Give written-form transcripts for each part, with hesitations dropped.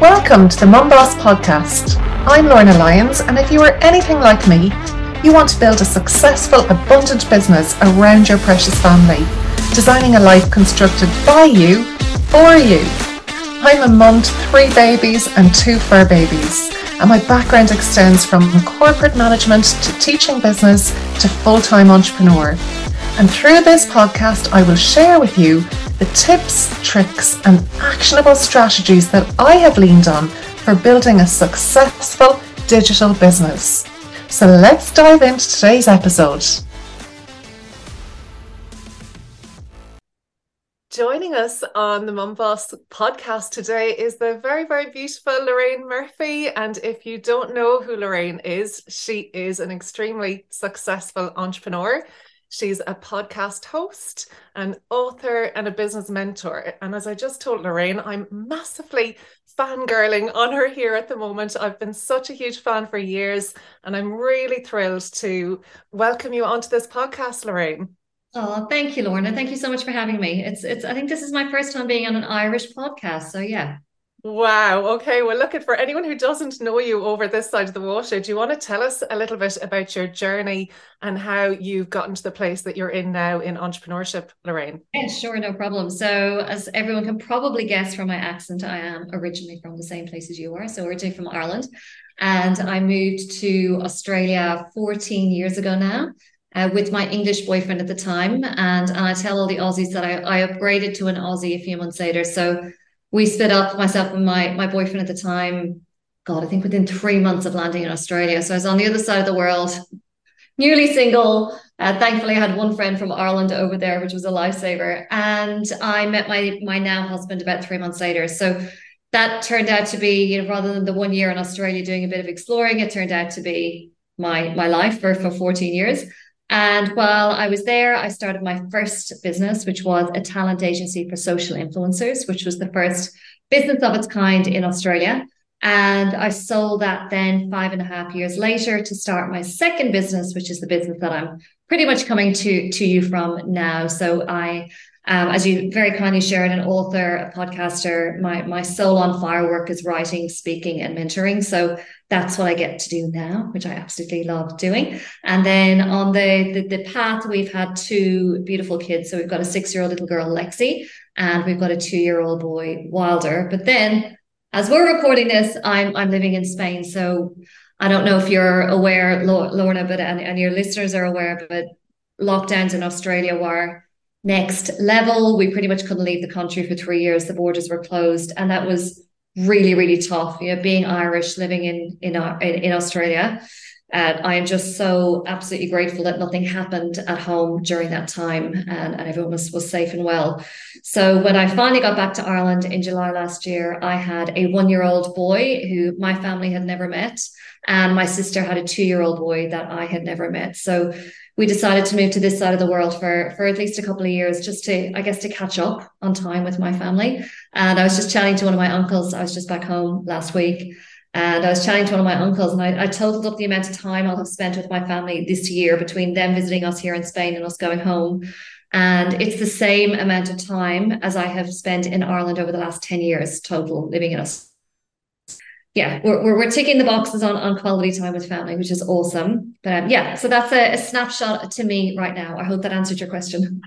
Welcome to the Mum Boss Podcast. I'm Lorna Lyons, and if you are anything like me, you want to build a successful, abundant business around your precious family, designing a life constructed by you, for you. I'm a mum to 3 babies and 2 fur babies, and my background extends from corporate management to teaching business to full-time entrepreneur. And through this podcast, I will share with you the tips, tricks, and actionable strategies that I have leaned on for building a successful digital business. So let's dive into today's episode. Joining us on the Mum Boss podcast today is the very, very beautiful Lorraine Murphy. And if you don't know who Lorraine is, she is an extremely successful entrepreneur. She's a podcast host, an author, and a business mentor. And as I just told Lorraine, I'm massively fangirling on her here at the moment. I've been such a huge fan for years, and I'm really thrilled to welcome you onto this podcast, Lorraine. Oh, thank you, Lorna. Thank you so much for having me. I think this is my first time being on an Irish podcast. So yeah. Wow. Okay. Well, look, for anyone who doesn't know you over this side of the water, do you want to tell us a little bit about your journey and how you've gotten to the place that you're in now in entrepreneurship, Lorraine? Yeah, sure, no problem. So as everyone can probably guess from my accent, I am originally from the same place as you are. So originally from Ireland. And I moved to Australia 14 years ago now. With my English boyfriend at the time. And I tell all the Aussies that I upgraded to an Aussie a few months later. So we split up, myself and my boyfriend at the time, God, I think within 3 months of landing in Australia. So I was on the other side of the world, newly single. Thankfully, I had one friend from Ireland over there, which was a lifesaver. And I met my now husband about 3 months later. So that turned out to be, rather than the 1 year in Australia doing a bit of exploring, it turned out to be my life for 14 years. And while I was there, I started my first business, which was a talent agency for social influencers, which was the first business of its kind in Australia. And I sold that then 5.5 years later to start my second business, which is the business that I'm pretty much coming to you from now. So I, as you very kindly shared, an author, a podcaster, my soul on fire work is writing, speaking, and mentoring. So that's what I get to do now, which I absolutely love doing. And then on the path, we've had 2 beautiful kids. So we've got a 6-year-old little girl, Lexi, and we've got a 2-year-old boy, Wilder. But then, as we're recording this, I'm living in Spain. So I don't know if you're aware, Lorna, but and your listeners are aware, but lockdowns in Australia were next level. We pretty much couldn't leave the country for 3 years. The borders were closed, and that was really, really tough. Being Irish, living in Australia. I am just so absolutely grateful that nothing happened at home during that time, and everyone was safe and well. So when I finally got back to Ireland in July last year, I had a 1-year-old boy who my family had never met, and my sister had a 2-year-old boy that I had never met. So we decided to move to this side of the world for at least a couple of years, just to catch up on time with my family. And I was just chatting to one of my uncles. I was just back home last week, and I was chatting to one of my uncles, and I totaled up the amount of time I'll have spent with my family this year between them visiting us here in Spain and us going home. And it's the same amount of time as I have spent in Ireland over the last 10 years total living in us. Yeah, we're ticking the boxes on quality time with family, which is awesome. But yeah, so that's a snapshot to me right now. I hope that answered your question.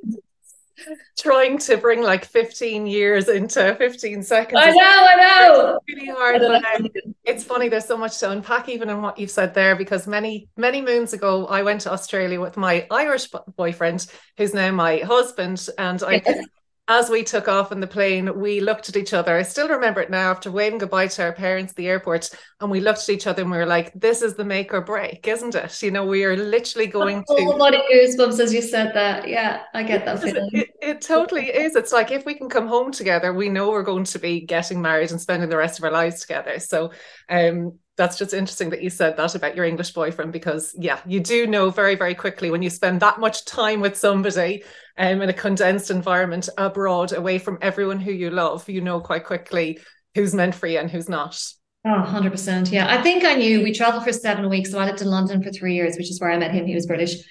Trying to bring like 15 years into 15 seconds. I know. It's really hard, but it's funny. There's so much to unpack even in what you've said there, because many moons ago, I went to Australia with my Irish boyfriend, who's now my husband. And as we took off in the plane, we looked at each other. I still remember it now, after waving goodbye to our parents at the airport, and we looked at each other and we were like, this is the make or break, isn't it? We are literally going to... A lot of goosebumps as you said that. Yeah, I get that feeling. It totally is. It's like, if we can come home together, we know we're going to be getting married and spending the rest of our lives together. So that's just interesting that you said that about your English boyfriend, because yeah, you do know very, very quickly when you spend that much time with somebody in a condensed environment abroad, away from everyone who you love, you know quite quickly who's meant for you and who's not. Oh, 100%. Yeah, I think I knew. We traveled for 7 weeks. So I lived in London for 3 years, which is where I met him. He was British.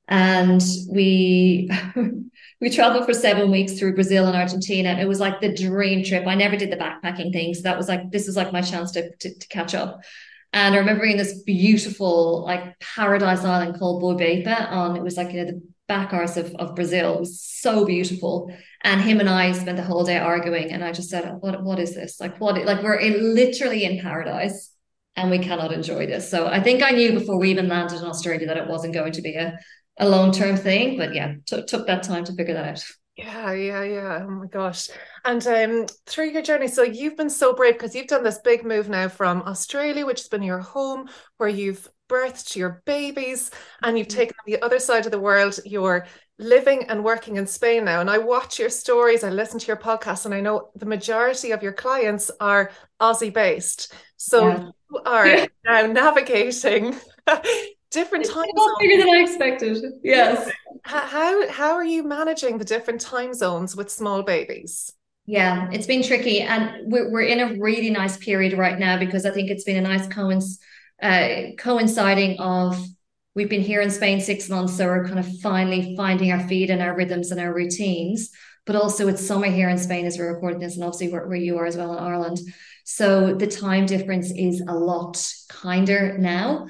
And we we traveled for 7 weeks through Brazil and Argentina. It was like the dream trip. I never did the backpacking thing, so that was like, this was like my chance to catch up. And I remember in this beautiful like paradise island called Boibepa on, it was like, the back arse of Brazil. It was so beautiful. And him and I spent the whole day arguing. And I just said, what is this? Like like we're literally in paradise and we cannot enjoy this. So I think I knew before we even landed in Australia that it wasn't going to be a long-term thing, but yeah, took that time to figure that out. Yeah. Oh my gosh. And through your journey, so you've been so brave because you've done this big move now from Australia, which has been your home, where you've birthed your babies and you've taken on the other side of the world. You're living and working in Spain now. And I watch your stories, I listen to your podcast, and I know the majority of your clients are Aussie based. So you are now navigating different time zones. Bigger than I expected. Yes. How are you managing the different time zones with small babies? Yeah, it's been tricky, and we're in a really nice period right now because I think it's been a nice coinciding of, we've been here in Spain 6 months, so we're kind of finally finding our feet and our rhythms and our routines. But also it's summer here in Spain as we're recording this, and obviously where you are as well in Ireland. So the time difference is a lot kinder now.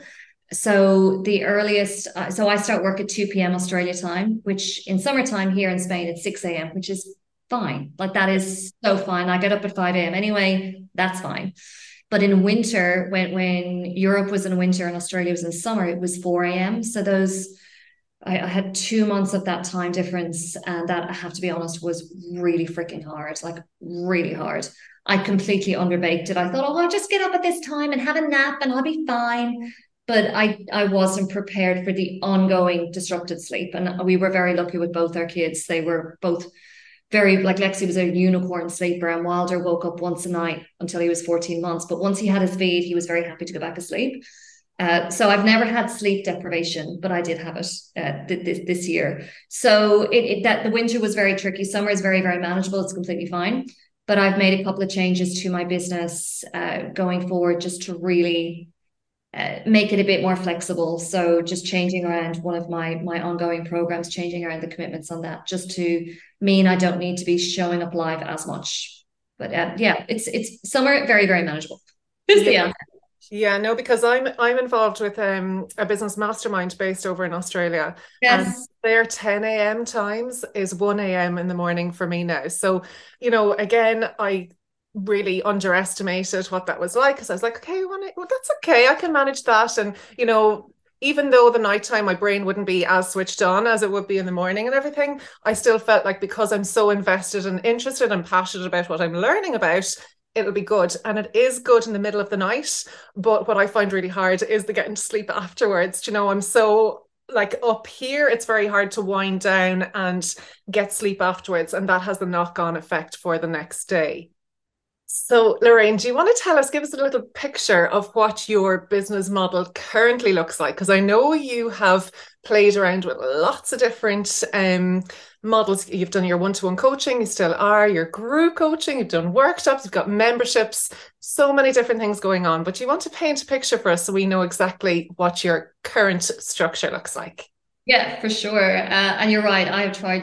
So the earliest, so I start work at 2 p.m. Australia time, which in summertime here in Spain, it's 6 a.m., which is fine. Like that is so fine. I get up at 5 a.m. anyway, that's fine. But in winter, when Europe was in winter and Australia was in summer, it was 4 a.m. So I had 2 months of that time difference. And that, I have to be honest, was really freaking hard, like really hard. I completely underbaked it. I thought, I'll just get up at this time and have a nap and I'll be fine. But I wasn't prepared for the ongoing disrupted sleep. And we were very lucky with both our kids. They were both very, like Lexi was a unicorn sleeper, and Wilder woke up once a night until he was 14 months. But once he had his feed, he was very happy to go back asleep. So I've never had sleep deprivation, but I did have it this year. So that the winter was very tricky. Summer is very, very manageable. It's completely fine. But I've made a couple of changes to my business going forward just to really make it a bit more flexible. So just changing around one of my ongoing programs, changing around the commitments on that, just to mean I don't need to be showing up live as much. But yeah, it's summer, very, very manageable. Is the answer. Yeah, no, because I'm involved with a business mastermind based over in Australia. Yes. And their 10 a.m. times is 1 a.m. in the morning for me now. So, again, I really underestimated what that was like, because I was like, okay, well, that's okay, I can manage that. And even though the nighttime my brain wouldn't be as switched on as it would be in the morning and everything, I still felt like, because I'm so invested and interested and passionate about what I'm learning about, it'll be good. And it is good in the middle of the night, but what I find really hard is the getting to sleep afterwards. I'm so like up here, it's very hard to wind down and get sleep afterwards, and that has the knock-on effect for the next day. So, Lorraine, do you want to give us a little picture of what your business model currently looks like? Because I know you have played around with lots of different models. You've done your one-to-one coaching, you still are, your group coaching, you've done workshops, you've got memberships, so many different things going on. But do you want to paint a picture for us so we know exactly what your current structure looks like? Yeah, for sure. And you're right, I have tried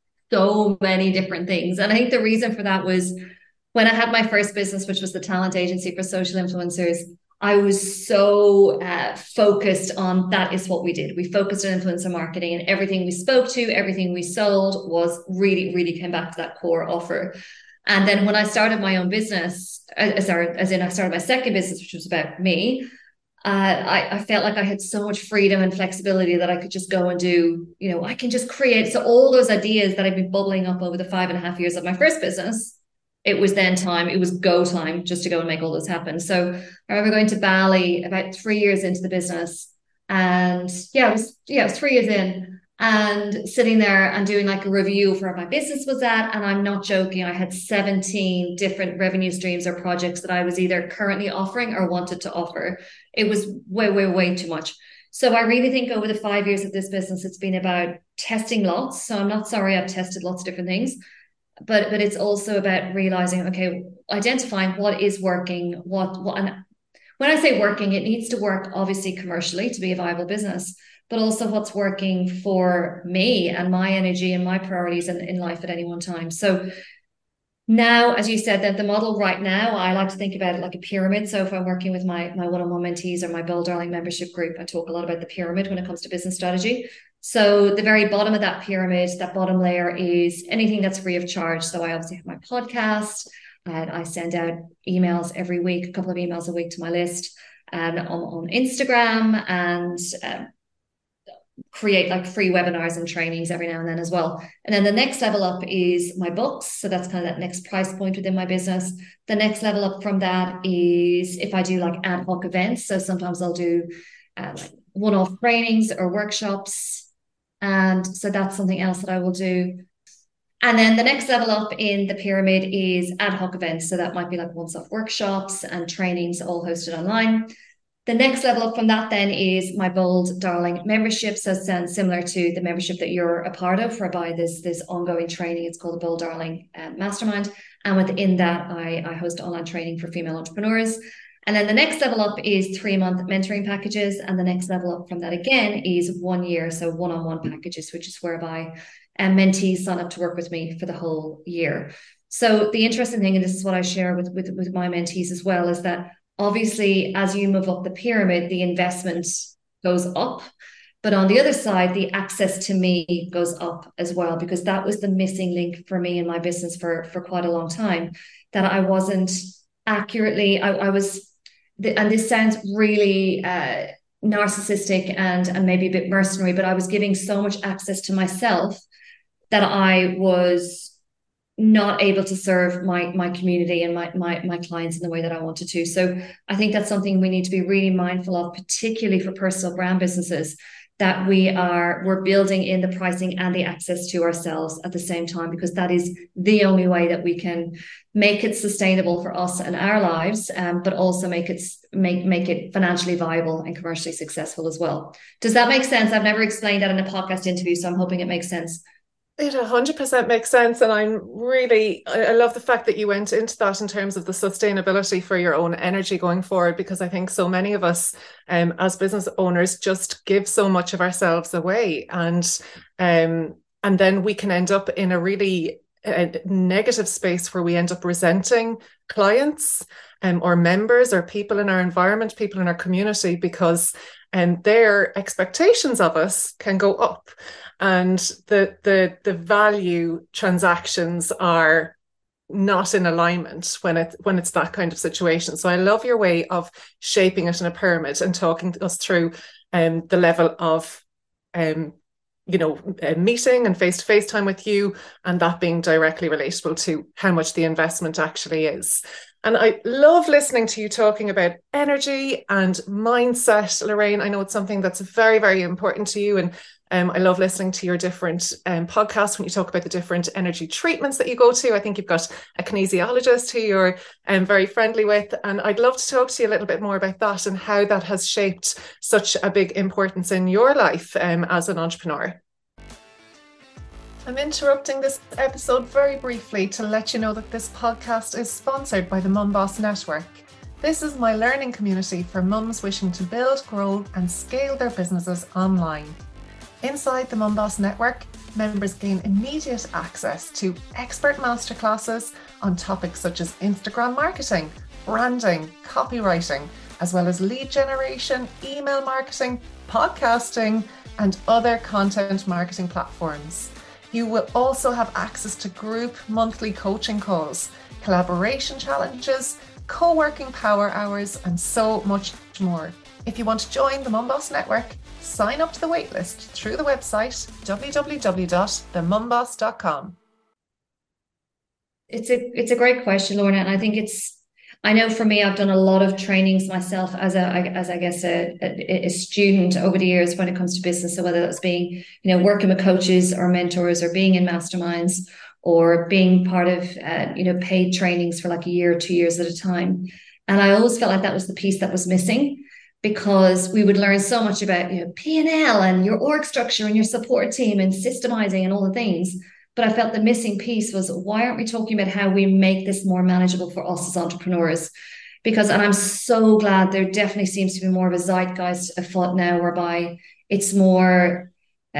so many different things. And I think the reason for that was, when I had my first business, which was the talent agency for social influencers, I was so focused on that is what we did. We focused on influencer marketing, and everything we spoke to, everything we sold was really, really came back to that core offer. And then when I started my own business, I started my second business, which was about me, I felt like I had so much freedom and flexibility that I could just go and do, I can just create. So all those ideas that I've been bubbling up over the 5.5 years of my first business, it was go time just to go and make all this happen. So I remember going to Bali about 3 years into the business, and it was 3 years in, and sitting there and doing like a review of where my business was at. And I'm not joking, I had 17 different revenue streams or projects that I was either currently offering or wanted to offer. It was way, way, way too much. So I really think over the 5 years of this business, it's been about testing lots. So I'm not sorry, I've tested lots of different things. But it's also about realizing, okay, identifying what is working, and when I say working, it needs to work obviously commercially to be a viable business, but also what's working for me and my energy and my priorities in life at any one time. So now, as you said, that the model right now, I like to think about it like a pyramid. So if I'm working with my one-on-one mentees or my Build Darling membership group, I talk a lot about the pyramid when it comes to business strategy. So the very bottom of that pyramid, that bottom layer, is anything that's free of charge. So I obviously have my podcast, and I send out emails every week, a couple of emails a week to my list, and on Instagram, and create like free webinars and trainings every now and then as well. And then the next level up is my books. So that's kind of that next price point within my business. The next level up from that is if I do like ad hoc events. So sometimes I'll do like one-off trainings or workshops. And so that's something else that I will do. And then the next level up in the pyramid is ad hoc events. So that might be like once-off workshops and trainings all hosted online. The next level up from that then is my Bold Darling membership. So it sounds similar to the membership that you're a part of, whereby this ongoing training. It's called the Bold Darling Mastermind. And within that, I host online training for female entrepreneurs. And then the next level up is 3-month mentoring packages. And the next level up from that again is 1 year. So one-on-one packages, which is whereby mentees sign up to work with me for the whole year. So the interesting thing, and this is what I share with my mentees as well, is that obviously, as you move up the pyramid, the investment goes up. But on the other side, the access to me goes up as well, because that was the missing link for me in my business for quite a long time, that I wasn't accurately, I was, and this sounds really narcissistic and maybe a bit mercenary, but I was giving so much access to myself that I was not able to serve my community and my clients in the way that I wanted to. So I think that's something we need to be really mindful of, particularly for personal brand businesses, that we're building in the pricing and the access to ourselves at the same time, because that is the only way that we can make it sustainable for us and our lives, but also make it financially viable and commercially successful as well. Does that make sense? I've never explained that in a podcast interview, so I'm hoping it makes sense. It 100% makes sense. And I love the fact that you went into that in terms of the sustainability for your own energy going forward, because I think so many of us as business owners just give so much of ourselves away. And then we can end up in a really negative space where we end up resenting clients or members or people in our environment, people in our community, because their expectations of us can go up. And the value transactions are not in alignment when it's that kind of situation. So I love your way of shaping it in a pyramid and talking us through the level of meeting and face-to-face time with you, and that being directly relatable to how much the investment actually is. And I love listening to you talking about energy and mindset, Lorraine. I know it's something that's very, very important to you. And I love listening to your different podcasts when you talk about the different energy treatments that you go to. I think you've got a kinesiologist who you're very friendly with. And I'd love to talk to you a little bit more about that and how that has shaped such a big importance in your life as an entrepreneur. I'm interrupting this episode very briefly to let you know that this podcast is sponsored by the Mum Boss Network. This is my learning community for mums wishing to build, grow and scale their businesses online. Inside the Mum Boss Network, members gain immediate access to expert masterclasses on topics such as Instagram marketing, branding, copywriting, as well as lead generation, email marketing, podcasting, and other content marketing platforms. You will also have access to group monthly coaching calls, collaboration challenges, co-working power hours, and so much more. If you want to join the Mum Boss Network, sign up to the waitlist through the website www.themumboss.com. It's a great question, Lorna, and I think I know for me, I've done a lot of trainings myself as a student over the years when it comes to business. So whether that's being, working with coaches or mentors, or being in masterminds, or being part of, paid trainings for like a year or 2 years at a time. And I always felt like that was the piece that was missing, because we would learn so much about, P&L and your org structure and your support team and systemizing and all the things. But I felt the missing piece was, why aren't we talking about how we make this more manageable for us as entrepreneurs? And I'm so glad there definitely seems to be more of a zeitgeist afoot now, whereby It's more,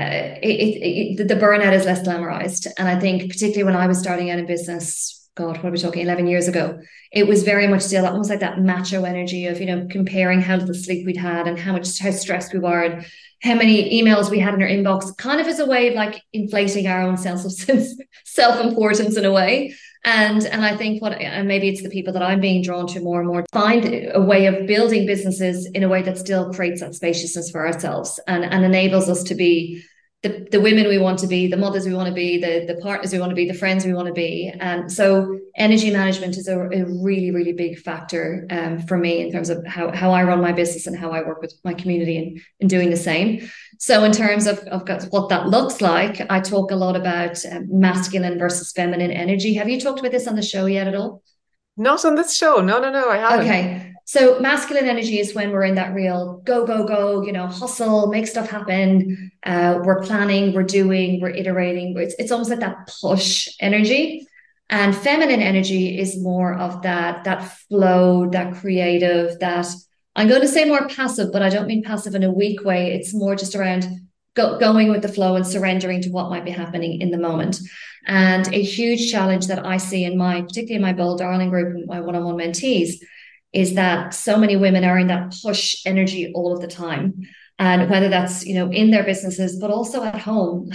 the burnout is less glamorized. And I think particularly when I was starting out in business, God, what are we talking, 11 years ago, it was very much still almost like that macho energy of, comparing how little sleep we'd had and how stressed we were and how many emails we had in our inbox, kind of as a way of like inflating our own sense of self-importance in a way. And I think and maybe it's the people that I'm being drawn to more and more, find a way of building businesses in a way that still creates that spaciousness for ourselves and enables us to be the women we want to be, the mothers we want to be, the partners we want to be, the friends we want to be. And so energy management is a really, really big factor for me in terms of how I run my business and how I work with my community in doing the same. So in terms of what that looks like, I talk a lot about masculine versus feminine energy. Have you talked about this on the show yet at all? Not on this show. No, I haven't. Okay. So masculine energy is when we're in that real go, go, go, hustle, make stuff happen. We're planning, we're doing, we're iterating. It's almost like that push energy. And feminine energy is more of that flow, that creative, that I'm going to say more passive, but I don't mean passive in a weak way. It's more just around going with the flow and surrendering to what might be happening in the moment. And a huge challenge that I see particularly in my Bold Darling group and my one-on-one mentees, is that so many women are in that push energy all of the time. And whether that's, in their businesses, but also at home.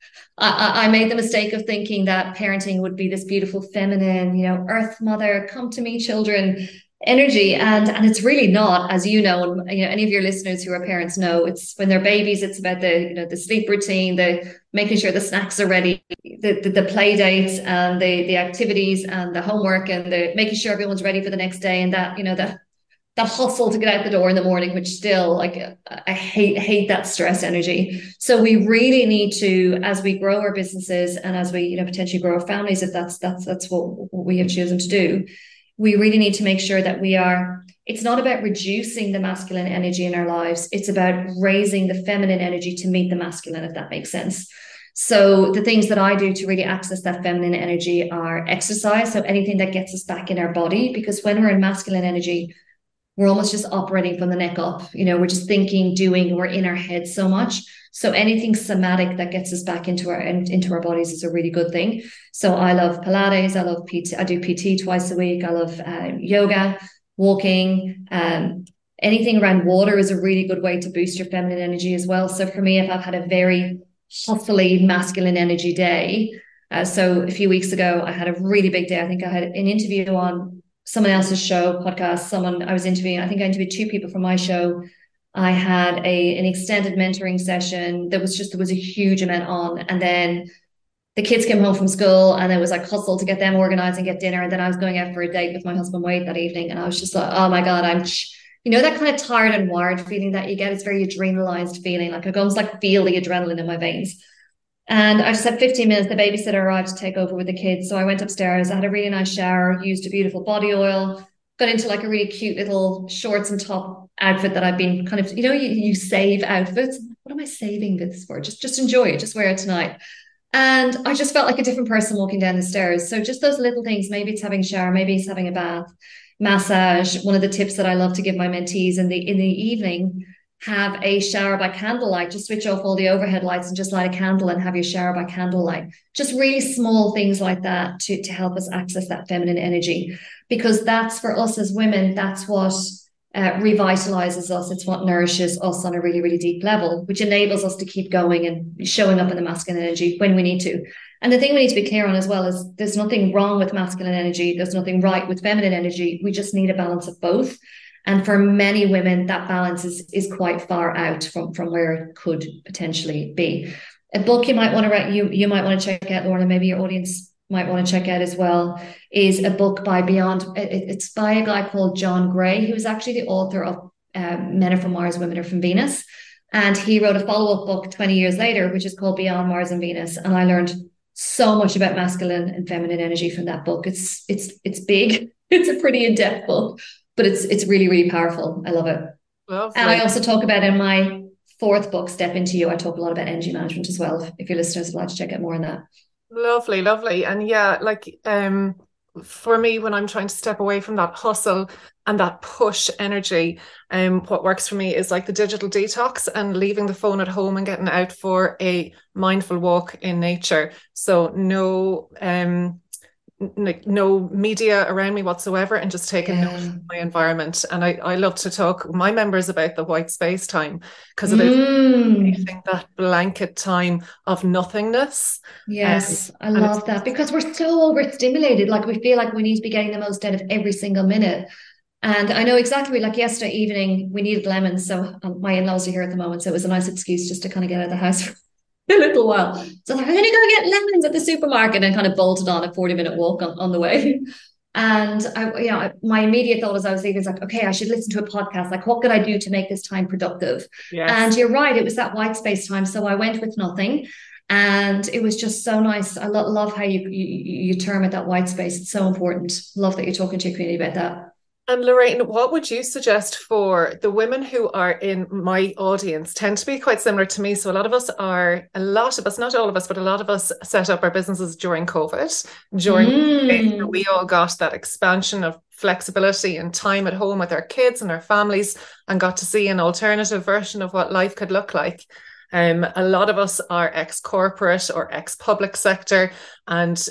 I made the mistake of thinking that parenting would be this beautiful feminine, earth mother, come to me, children energy. And it's really not, as you know, and any of your listeners who are parents know, it's when they're babies, it's about the sleep routine, the making sure the snacks are ready, the play dates and the activities and the homework and the making sure everyone's ready for the next day, and that hustle to get out the door in the morning, which still, like, I hate that stress energy. So we really need to, as we grow our businesses and as we potentially grow our families, if that's what we have chosen to do, we really need to make sure that it's not about reducing the masculine energy in our lives. It's about raising the feminine energy to meet the masculine, if that makes sense. So the things that I do to really access that feminine energy are exercise. So anything that gets us back in our body, because when we're in masculine energy, we're almost just operating from the neck up. We're just thinking, doing, we're in our head so much. So anything somatic that gets us back into our bodies is a really good thing. So I love Pilates. I love PT. I do PT twice a week. I love yoga, walking. Anything around water is a really good way to boost your feminine energy as well. So for me, if I've had a very hustly masculine energy day, so a few weeks ago, I had a really big day. I think I had an interview on someone else's podcast. I was interviewing, I think I interviewed 2 people from my show. I had an extended mentoring session. There was a huge amount on. And then the kids came home from school and it was like hustle to get them organized and get dinner. And then I was going out for a date with my husband Wade that evening. And I was just like, oh my God, that kind of tired and wired feeling that you get. It's very adrenalized feeling. Like I almost like feel the adrenaline in my veins. And I just had 15 minutes. The babysitter arrived to take over with the kids. So I went upstairs. I had a really nice shower, used a beautiful body oil, got into like a really cute little shorts and top outfit that I've been kind of, you save outfits. What am I saving this for? Just enjoy it. Just wear it tonight. And I just felt like a different person walking down the stairs. So just those little things, maybe it's having a shower, maybe it's having a bath, massage. One of the tips that I love to give my mentees in the evening, have a shower by candlelight. Just switch off all the overhead lights and just light a candle and have your shower by candlelight. Just really small things like that to help us access that feminine energy, because that's, for us as women, that's what revitalizes us. It's what nourishes us on a really, really deep level, which enables us to keep going and showing up in the masculine energy when we need to. And the thing we need to be clear on as well is there's nothing wrong with masculine energy. There's nothing right with feminine energy. We just need a balance of both. And for many women, that balance is quite far out from where it could potentially be. A book you might want to write, you might want to check out, Lorna, maybe your audience might want to check out as well, is a book by Beyond. It's by a guy called John Gray, who is actually the author of Men Are From Mars, Women Are From Venus. And he wrote a follow-up book 20 years later, which is called Beyond Mars and Venus. And I learned so much about masculine and feminine energy from that book. It's big. It's a pretty in-depth book, but it's really, really powerful. I love it. Lovely. And I also talk about in my 4th book, Step Into You, I talk a lot about energy management as well, if your listeners would like to check out more on that. Lovely. And yeah, like for me, when I'm trying to step away from that hustle and that push energy, what works for me is like the digital detox and leaving the phone at home and getting out for a mindful walk in nature. So no media around me whatsoever, and just taking note of my environment. And I love to talk with my members about the white space time, because it is that blanket time of nothingness. Yes, I love that, because we're so overstimulated. Like we feel like we need to be getting the most out of every single minute. And I know exactly, like yesterday evening, we needed lemons. So my in-laws are here at the moment. So it was a nice excuse just to kind of get out of the house a little while. So I'm going to go get lemons at the supermarket, and kind of bolted on a 40-minute walk on the way. And my immediate thought as I was leaving is like, okay, I should listen to a podcast. Like, what could I do to make this time productive? Yes. And you're right, it was that white space time. So I went with nothing, and it was just so nice. I love how you term it that white space. It's so important. Love that you're talking to your community about that. And Lorraine, what would you suggest for the women who are in my audience? Tend to be quite similar to me. So a lot of us, not all of us, but a lot of us set up our businesses during COVID, we all got that expansion of flexibility and time at home with our kids and our families, and got to see an alternative version of what life could look like. A lot of us are ex-corporate or ex-public sector, and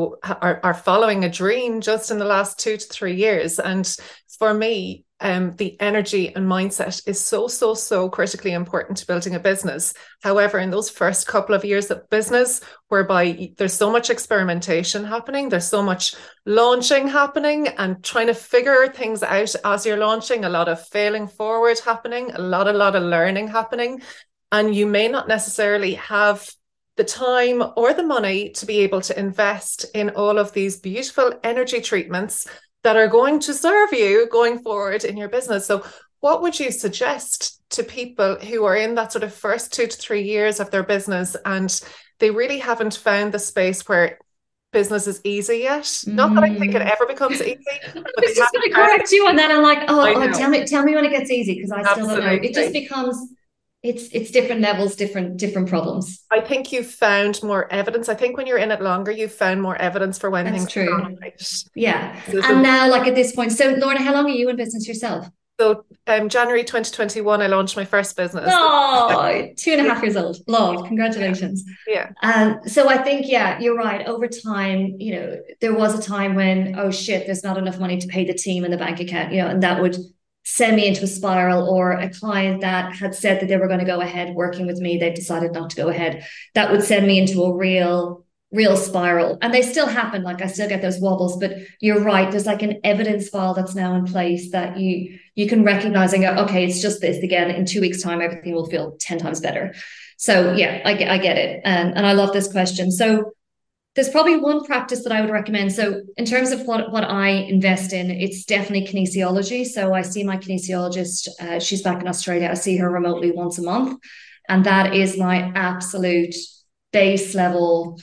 are following a dream just in the last 2 to 3 years. And for me, the energy and mindset is so critically important to building a business. However, in those first couple of years of business, whereby there's so much experimentation happening, there's so much launching happening and trying to figure things out as you're launching, a lot of failing forward happening, a lot of learning happening. And you may not necessarily have the time or the money to be able to invest in all of these beautiful energy treatments that are going to serve you going forward in your business. So what would you suggest to people who are in that sort of first 2 to 3 years of their business, and they really haven't found the space where business is easy yet? Not that I think it ever becomes easy. I was just going to correct you on that. I'm like, tell me when it gets easy, because I still don't know. It just becomes... It's different levels, different problems. I think you've found more evidence. I think when you're in it longer, you've found more evidence for when things are going right. Yeah. And now, like at this point, so Lorna, how long are you in business yourself? So January 2021, I launched my first business. Oh, 2.5 years old. Love. Congratulations. Yeah. So I think, you're right. Over time, there was a time when, oh shit, there's not enough money to pay the team in the bank account, and that would send me into a spiral. Or a client that had said that they were going to go ahead working with me, they decided not to go ahead. That would send me into a real spiral. And they still happen. Like I still get those wobbles, but you're right. There's like an evidence file that's now in place that you can recognize and go, okay, it's just this again. In 2 weeks' time, everything will feel 10 times better. So yeah, I get it. And I love this question. So there's probably one practice that I would recommend. So in terms of what I invest in, it's definitely kinesiology. So I see my kinesiologist. She's back in Australia. I see her remotely once a month. And that is my absolute base level,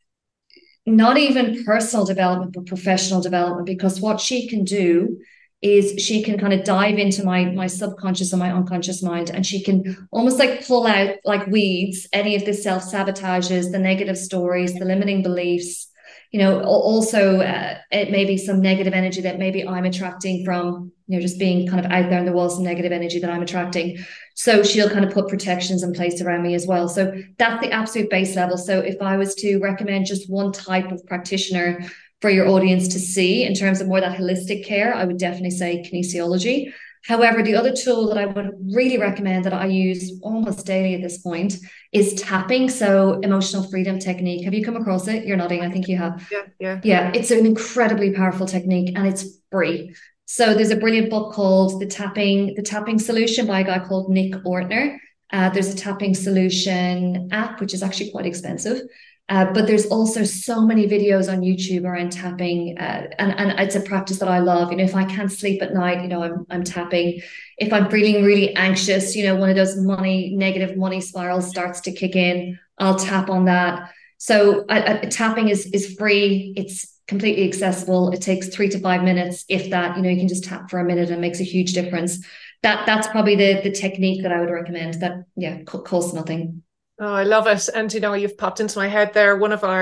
not even personal development, but professional development, because what she can do is she can kind of dive into my subconscious and my unconscious mind, and she can almost like pull out like weeds any of the self-sabotages, the negative stories, the limiting beliefs, also it may be some negative energy that maybe I'm attracting from, just being kind of out there in the world, some negative energy that I'm attracting. So she'll kind of put protections in place around me as well. So that's the absolute base level. So if I was to recommend just one type of practitioner for your audience to see in terms of more that holistic care, I would definitely say kinesiology. However, the other tool that I would really recommend, that I use almost daily at this point, is tapping. So emotional freedom technique. Have you come across it? You're nodding. I think you have. Yeah. It's an incredibly powerful technique, and it's free. So there's a brilliant book called The Tapping Solution by a guy called Nick Ortner. There's a tapping solution app, which is actually quite expensive. But there's also so many videos on YouTube around tapping, and it's a practice that I love. If I can't sleep at night, I'm tapping. If I'm feeling really anxious, one of those negative money spirals starts to kick in, I'll tap on that. So tapping is free. It's completely accessible. It takes 3 to 5 minutes, if that. You can just tap for a minute and it makes a huge difference. That's probably the technique that I would recommend. That costs nothing. Oh, I love it. And, you've popped into my head there. One of our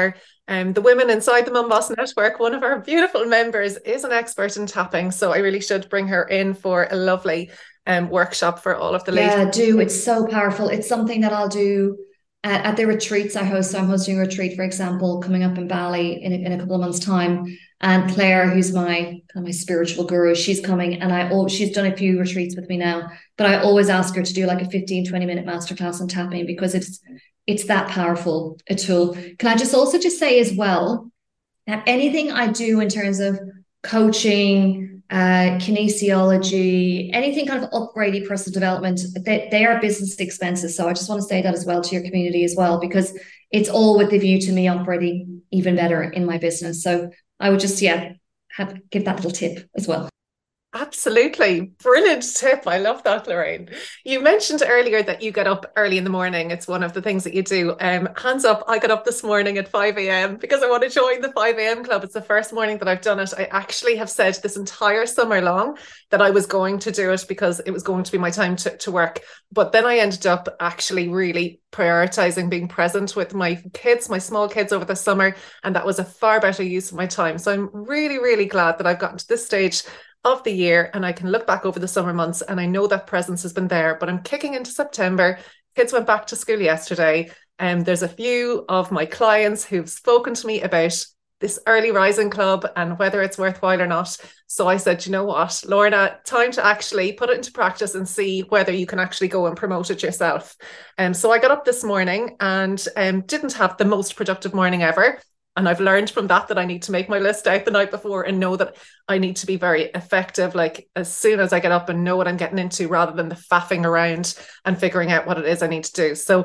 The women inside the Mum Boss Network, one of our beautiful members is an expert in tapping. So I really should bring her in for a lovely workshop for all of the ladies. Yeah, do. It's so powerful. It's something that I'll do at the retreats I host. So I'm hosting a retreat, for example, coming up in Bali in a couple of months' time. And Claire, who's my spiritual guru, she's coming, and she's done a few retreats with me now. But I always ask her to do like a 15-20 minute masterclass on tapping, because it's that powerful a tool. Can I just also just say as well that anything I do in terms of coaching, kinesiology, anything kind of upgrading personal development, they are business expenses. So I just want to say that as well to your community as well, because it's all with the view to me operating even better in my business. So I would just, give that little tip as well. Absolutely. Brilliant tip. I love that, Lorraine. You mentioned earlier that you get up early in the morning. It's one of the things that you do. Hands up, I got up this morning at 5 a.m. because I want to join the 5 a.m. club. It's the first morning that I've done it. I actually have said this entire summer long that I was going to do it because it was going to be my time to work. But then I ended up actually really prioritizing being present with my kids, my small kids over the summer. And that was a far better use of my time. So I'm really, really glad that I've gotten to this stage of the year and I can look back over the summer months and I know that presence has been there. But I'm kicking into September. Kids went back to school yesterday, and there's a few of my clients who've spoken to me about this early rising club and whether it's worthwhile or not. So I said, you know what, Lorna, time to actually put it into practice and see whether you can actually go and promote it yourself. So I got up this morning and didn't have the most productive morning ever. And I've learned from that I need to make my list out the night before and know that I need to be very effective, like as soon as I get up and know what I'm getting into, rather than the faffing around and figuring out what it is I need to do. So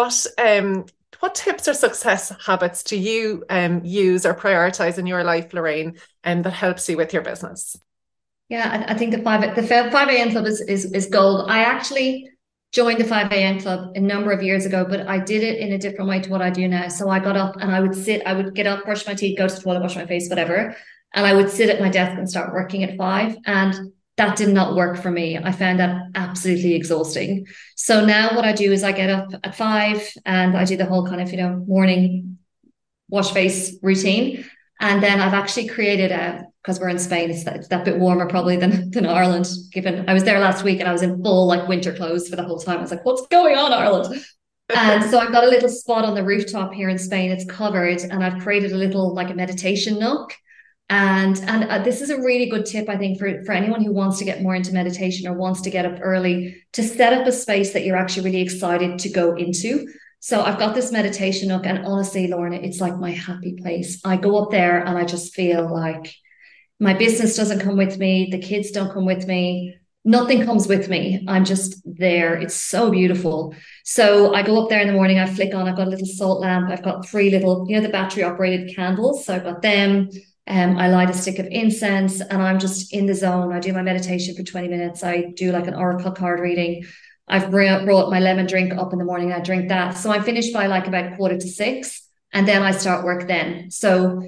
what tips or success habits do you use or prioritize in your life, Lorraine, that helps you with your business? Yeah, I think the 5 a.m. club is gold. I actually joined the 5 a.m. club a number of years ago, but I did it in a different way to what I do now. So I got up and I would get up, brush my teeth, go to the toilet, wash my face, whatever. And I would sit at my desk and start working at 5. And that did not work for me. I found that absolutely exhausting. So now what I do is I get up at 5 and I do the whole kind of, morning wash face routine. And then I've actually created because we're in Spain, it's that bit warmer probably than Ireland, given I was there last week and I was in full like winter clothes for the whole time. I was like, what's going on, Ireland? And so I've got a little spot on the rooftop here in Spain. It's covered, and I've created a little like a meditation nook. And this is a really good tip, I think, for anyone who wants to get more into meditation or wants to get up early, to set up a space that you're actually really excited to go into. So I've got this meditation nook, and honestly, Lorna, it's like my happy place. I go up there and I just feel like my business doesn't come with me. The kids don't come with me. Nothing comes with me. I'm just there. It's so beautiful. So I go up there in the morning, I flick on, I've got a little salt lamp. I've got 3 little, the battery operated candles. So I've got them. I light a stick of incense and I'm just in the zone. I do my meditation for 20 minutes. I do like an oracle card reading. I've brought my lemon drink up in the morning. I drink that. So I'm finished by like about 5:45, and then I start work then. So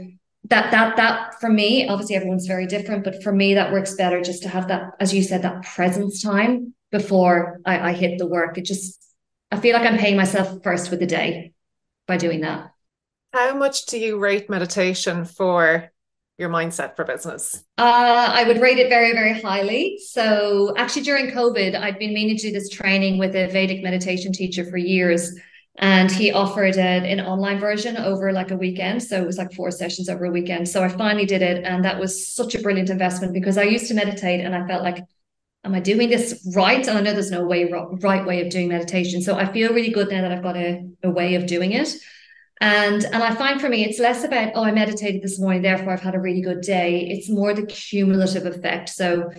that for me, obviously everyone's very different, but for me that works better, just to have that, as you said, that presence time before I hit the work. I feel like I'm paying myself first with the day by doing that. How much do you rate meditation for your mindset for business? I would rate it very, very highly. So actually during COVID, I'd been meaning to do this training with a Vedic meditation teacher for years. And he offered an online version over like a weekend. So it was like 4 sessions over a weekend. So I finally did it. And that was such a brilliant investment, because I used to meditate and I felt like, am I doing this right? And I know there's no right way of doing meditation. So I feel really good now that I've got a way of doing it. And I find for me, it's less about, I meditated this morning, therefore I've had a really good day. It's more the cumulative effect. So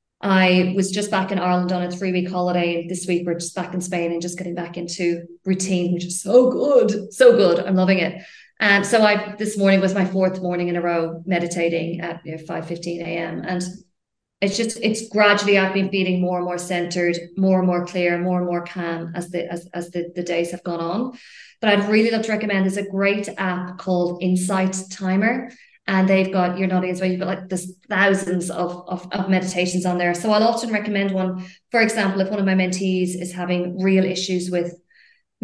I was just back in Ireland on a 3-week holiday. This week we're just back in Spain and just getting back into routine, which is so good. So good. I'm loving it. And so this morning was my 4th morning in a row meditating at 5:15 a.m. And it's gradually, I've been feeling more and more centered, more and more clear, more and more calm as the days have gone on. But I'd really love to recommend, there's a great app called Insight Timer. And they've got, you're nodding as well, you've got like there's thousands of meditations on there. So I'll often recommend one. For example, if one of my mentees is having real issues with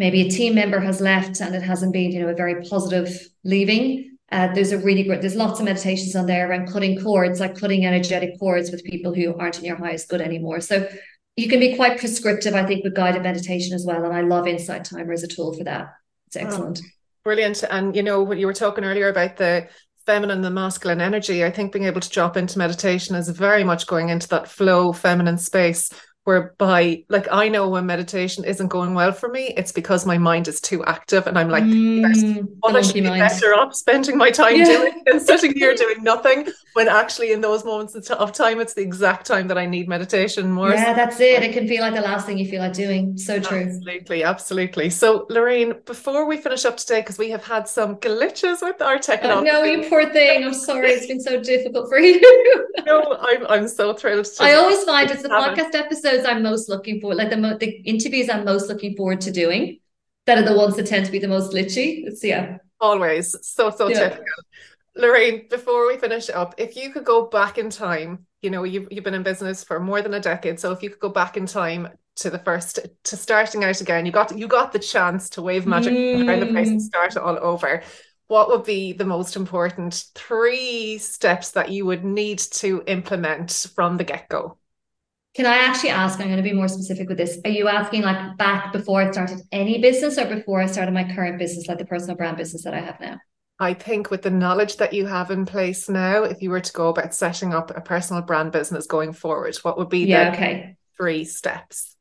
maybe a team member has left and it hasn't been, a very positive leaving. There's a really great, there's lots of meditations on there around cutting cords, like cutting energetic cords with people who aren't in your highest good anymore. So you can be quite prescriptive, I think, with guided meditation as well. And I love Insight Timer as a tool for that. It's excellent. Oh, brilliant. And, when you were talking earlier about the feminine and the masculine energy, I think being able to drop into meditation is very much going into that flow feminine space, whereby, like, I know when meditation isn't going well for me, it's because my mind is too active and I'm like, what I should be better off spending my time doing than sitting here doing nothing, when actually in those moments of time, it's the exact time that I need meditation more. Yeah, that's it. It can feel like the last thing you feel like doing. So true. Absolutely. So Lorraine, before we finish up today, because we have had some glitches with our technology. Oh, no, you poor thing. I'm sorry. It's been so difficult for you. No, I'm so thrilled. I always find it's the podcast episodes I'm most looking for, like the interviews I'm most looking forward to doing, that are the ones that tend to be the most glitchy. Always so typical. Lorraine, before we finish up, if you could go back in time, you've been in business for more than a decade, so if you could go back in time to starting out again, you got the chance to wave magic around the place and start it all over, what would be the most important 3 steps that you would need to implement from the get-go? Can I actually ask, I'm going to be more specific with this. Are you asking like back before I started any business, or before I started my current business, like the personal brand business that I have now? I think with the knowledge that you have in place now, if you were to go about setting up a personal brand business going forward, what would be the 3 steps?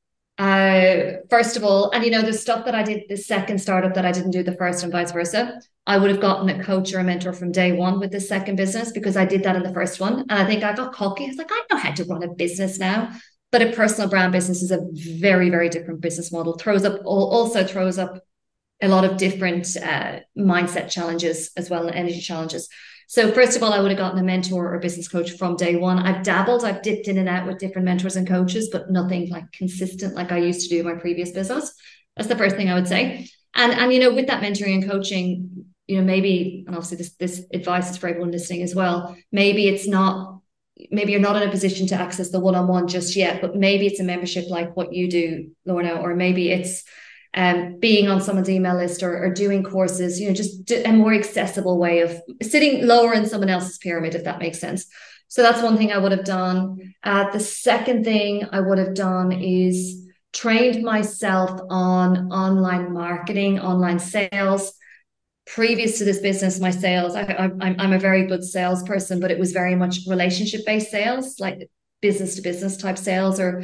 First of all, and the stuff that I did the second startup that I didn't do the first, and vice versa, I would have gotten a coach or a mentor from day one with the second business, because I did that in the first one. And I think I got cocky. I was like, I know how to run a business now. But a personal brand business is a very, very different business model. Also throws up a lot of different mindset challenges as well, and energy challenges. So first of all, I would have gotten a mentor or business coach from day one. I've dipped in and out with different mentors and coaches, but nothing like consistent like I used to do in my previous business. That's the first thing I would say. And with that mentoring and coaching, maybe, and obviously this advice is for everyone listening as well, maybe you're not in a position to access the one-on-one just yet, but maybe it's a membership like what you do, Lorna, or maybe it's being on someone's email list, or doing courses, just a more accessible way of sitting lower in someone else's pyramid, if that makes sense. So that's one thing I would have done. The second thing I would have done is trained myself on online marketing, online sales. Previous to this business, my sales, I'm a very good salesperson, but it was very much relationship-based sales, like business to business type sales, or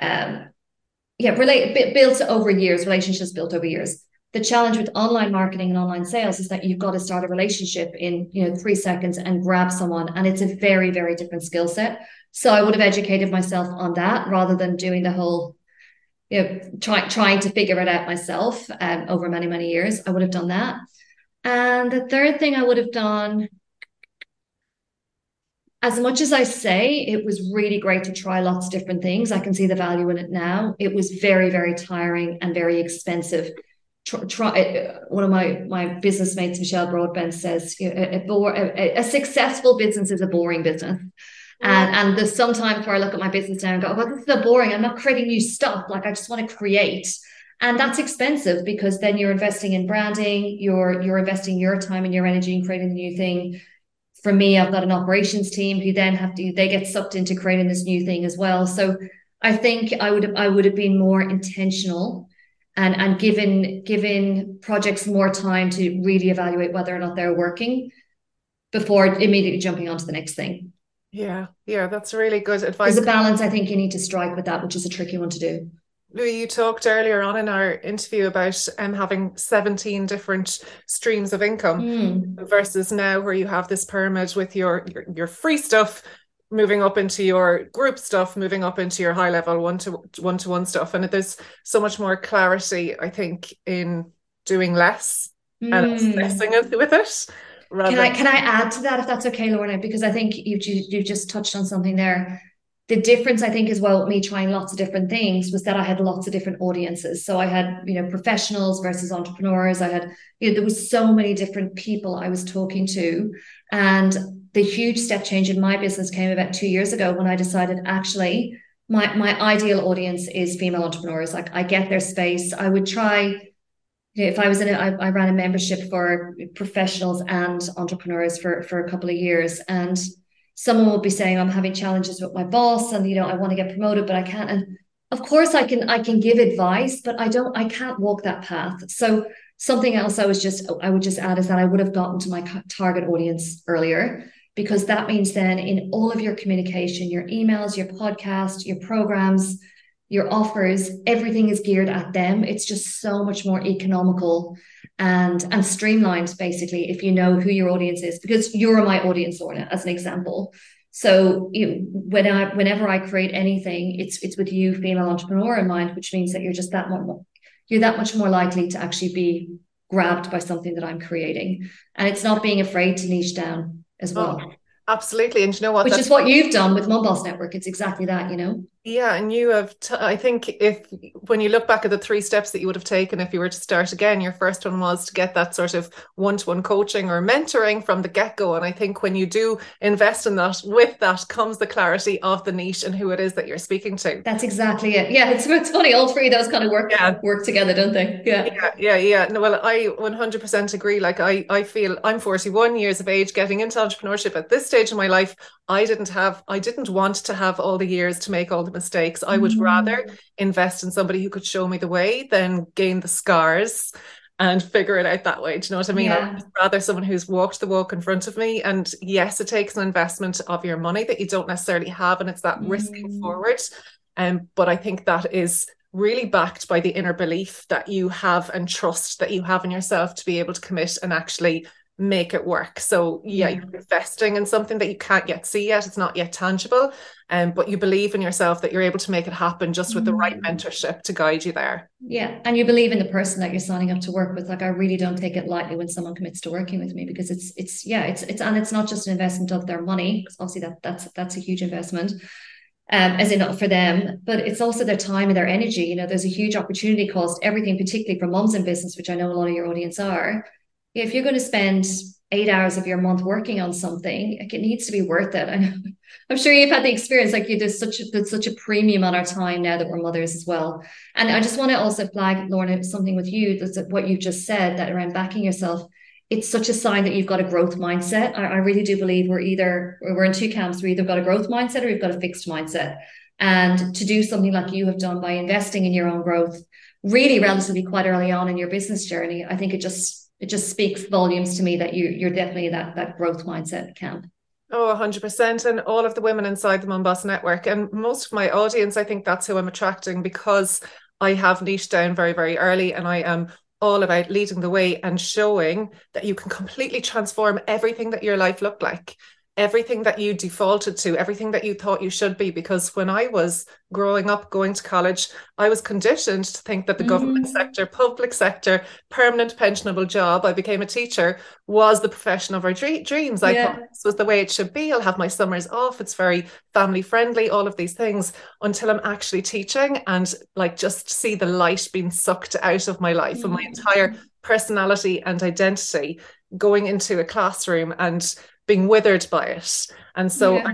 built over years, relationships built over years. The challenge with online marketing and online sales is that you've got to start a relationship in 3 seconds and grab someone, and it's a very, very different skill set. So I would have educated myself on that, rather than doing the whole trying to figure it out myself over many, many years. I would have done that. And the third thing I would have done, as much as I say it was really great to try lots of different things, I can see the value in it now. It was very, very tiring and very expensive. One of my business mates, Michelle Broadbent, says a successful business is a boring business. And there's sometimes where I look at my business now and go, well, this is so boring. I'm not creating new stuff. Like, I just want to create. And that's expensive, because then you're investing in branding, you're investing your time and your energy in creating the new thing. For me, I've got an operations team who then they get sucked into creating this new thing as well. So I think I would have been more intentional and given projects more time to really evaluate whether or not they're working before immediately jumping onto the next thing. Yeah, that's really good advice. There's a balance I think you need to strike with that, which is a tricky one to do. Louis, you talked earlier on in our interview about having 17 different streams of income versus now where you have this pyramid with your free stuff moving up into your group stuff, moving up into your high level one-to-one stuff. And there's so much more clarity, I think, in doing less and obsessing with it. Can I add to that, if that's okay, Lorna? Because I think you've just touched on something there. The difference, I think, as well with me trying lots of different things was that I had lots of different audiences. So I had, professionals versus entrepreneurs. I had, there was so many different people I was talking to. And the huge step change in my business came about 2 years ago, when I decided, actually, my ideal audience is female entrepreneurs. Like, I get their space. I would try if I was I ran a membership for professionals and entrepreneurs for a couple of years, and someone would be saying, I'm having challenges with my boss, and I want to get promoted, but I can't. And of course I can give advice, but I can't walk that path. So something else I would just add is that I would have gotten to my target audience earlier, because that means then in all of your communication, your emails, your podcast, your programs, your offers, everything is geared at them. It's just so much more economical and streamlined, basically, if you know who your audience is, because you're my audience, Lorna, as an example. So whenever I create anything, it's with you, female entrepreneur, in mind, which means that you're that much more likely to actually be grabbed by something that I'm creating. And it's not being afraid to niche down as well. Oh, absolutely. And you know what? Which is what you've done with Mum Boss Network. It's exactly that, Yeah, and you have, I think when you look back at the 3 steps that you would have taken if you were to start again, your first one was to get that sort of one-to-one coaching or mentoring from the get-go. And I think when you do invest in that, with that comes the clarity of the niche and who it is that you're speaking to. That's exactly it. Yeah, it's funny. All 3 of those kind of work together, don't they? Yeah. No, well, I 100% agree. Like I feel I'm 41 years of age, getting into entrepreneurship at this stage in my life. I didn't want to have all the years to make all the mistakes. I would rather invest in somebody who could show me the way than gain the scars and figure it out that way. Do you know what I mean? Yeah. I'd rather someone who's walked the walk in front of me. And yes, it takes an investment of your money that you don't necessarily have, and it's that risking forward. But I think that is really backed by the inner belief that you have and trust that you have in yourself to be able to commit and actually make it work. So you're investing in something that you can't yet see yet. It's not yet tangible. But you believe in yourself that you're able to make it happen just with the right mentorship to guide you there. Yeah. And you believe in the person that you're signing up to work with. Like, I really don't take it lightly when someone commits to working with me, because it's not just an investment of their money, because obviously that's a huge investment. As in for them, but it's also their time and their energy. There's a huge opportunity cost, everything, particularly for mums in business, which I know a lot of your audience are. If you're going to spend 8 hours of your month working on something, it needs to be worth it. I'm sure you've had the experience, like there's such a premium on our time now that we're mothers as well. And I just want to also flag, Lorna, something with you, that's what you've just said, that around backing yourself. It's such a sign that you've got a growth mindset. I really do believe we're in 2 camps. We either got a growth mindset or we've got a fixed mindset. And to do something like you have done by investing in your own growth, really relatively quite early on in your business journey, I think it just speaks volumes to me that you're definitely in that growth mindset camp. Oh, 100%. And all of the women inside the Mum Boss Network, and most of my audience, I think that's who I'm attracting, because I have niched down very, very early, and I am all about leading the way and showing that you can completely transform everything that your life looked like, everything that you defaulted to, everything that you thought you should be. Because when I was growing up, going to college, I was conditioned to think that the government sector, public sector, permanent pensionable job, I became a teacher, was the profession of our dreams. I thought this was the way it should be. I'll have my summers off. It's very family friendly, all of these things, until I'm actually teaching and just see the light being sucked out of my life and my entire personality and identity going into a classroom and being withered by it. And so I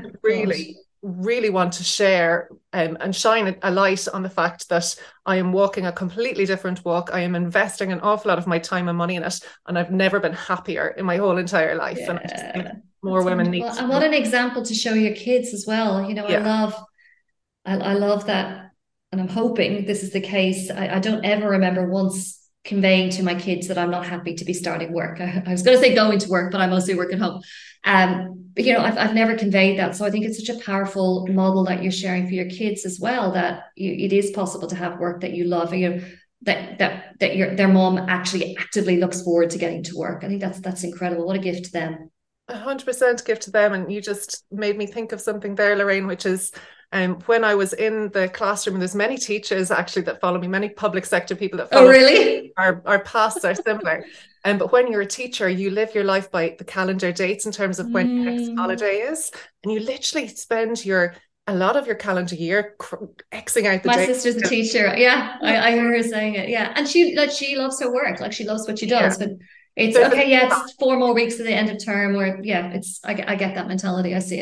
really want to share and shine a light on the fact that I am walking a completely different walk. I am investing an awful lot of my time and money in it, and I've never been happier in my whole entire life. And I just think more women need to. And what an example to show your kids as well. I love that, and I'm hoping this is the case. I don't ever remember once conveying to my kids that I'm not happy to be starting work. I was going to say going to work, but I mostly work at home. But I've never conveyed that. So I think it's such a powerful model that you're sharing for your kids as well, that it is possible to have work that you love, that their mom actually actively looks forward to getting to work. I think that's incredible. What a gift to them. 100% gift to them. And you just made me think of something there, Lorraine, which is when I was in the classroom, and there's many teachers actually that follow me, many public sector people that follow me. Our paths are similar. But when you're a teacher, you live your life by the calendar dates in terms of when your next holiday is. And you literally spend a lot of your calendar year Xing out the dates. My sister's a teacher. Yeah, I hear her saying it. Yeah. And she loves her work. Like, she loves what she does. But it's okay. Yeah, it's 4 more weeks to the end of term, or I get that mentality. I see it.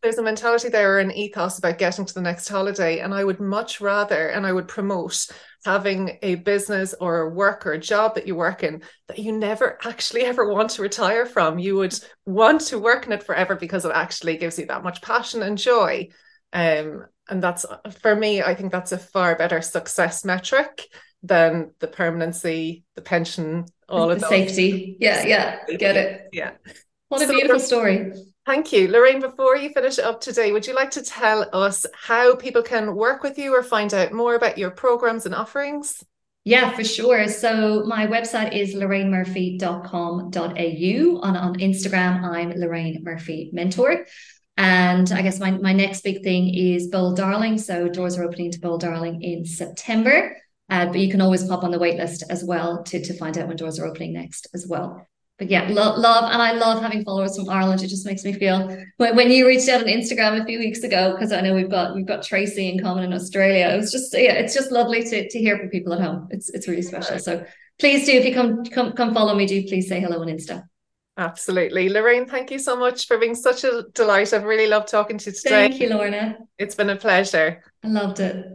there's a mentality there, or an ethos about getting to the next holiday. And I would much rather, and I would promote having a business or a work or a job that you work in that you never actually ever want to retire from. You would want to work in it forever because it actually gives you that much passion and joy. And that's, for me, I think that's a far better success metric than the permanency, the pension, all of the those. Safety. Yeah, get it. Yeah. What a beautiful story. Thank you. Lorraine, before you finish up today, would you like to tell us how people can work with you or find out more about your programs and offerings? Yeah, for sure. So my website is lorrainemurphy.com.au. On Instagram, I'm Lorraine Murphy Mentor. And I guess my next big thing is Bold Darling. So doors are opening to Bold Darling in September. But you can always pop on the wait list as well to find out when doors are opening next as well. But yeah, love, and I love having followers from Ireland. It just makes me feel, when you reached out on Instagram a few weeks ago, because I know we've got Tracy in common in Australia. It was just, yeah, it's just lovely to hear from people at home. It's really special. So please do, if you come follow me, do please say hello on Insta. Absolutely. Lorraine, thank you so much for being such a delight. I've really loved talking to you today. Thank you, Lorna. It's been a pleasure. I loved it.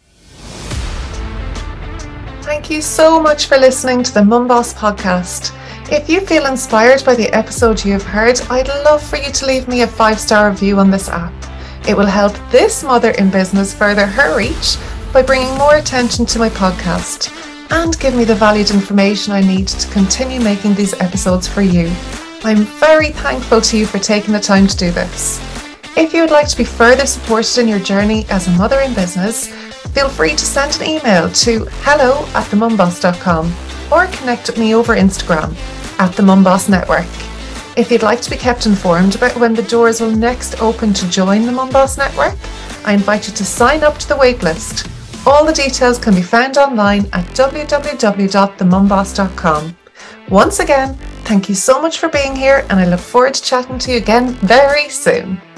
Thank you so much for listening to the Mum Boss podcast. If you feel inspired by the episode you have heard, I'd love for you to leave me a 5-star review on this app. It will help this mother in business further her reach by bringing more attention to my podcast and give me the valued information I need to continue making these episodes for you. I'm very thankful to you for taking the time to do this. If you would like to be further supported in your journey as a mother in business, feel free to send an email to hello@themumboss.com or connect with me over Instagram @the Mum Boss Network. If you'd like to be kept informed about when the doors will next open to join the Mum Boss Network, I invite you to sign up to the waitlist. All the details can be found online at www.themumboss.com. Once again, thank you so much for being here, and I look forward to chatting to you again very soon.